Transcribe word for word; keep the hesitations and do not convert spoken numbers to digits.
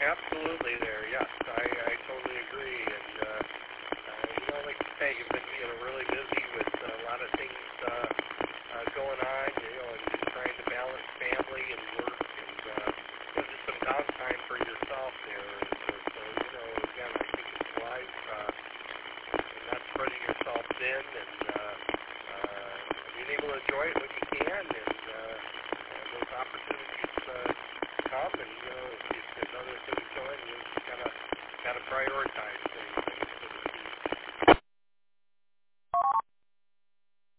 Absolutely there, yes. I, I totally agree. And, uh, uh, you know, like you say, you've been, you know, really busy with a lot of things uh, uh, going on, you know, and just trying to balance family and work and, uh, you know, just some downtime for yourself there. And so, so, you know, again, I think it's wise uh, not spreading yourself thin and uh, uh, being able to enjoy it when you can and, uh, and those opportunities uh, come and, you know, if, if there's other things going, you just gotta, gotta prioritize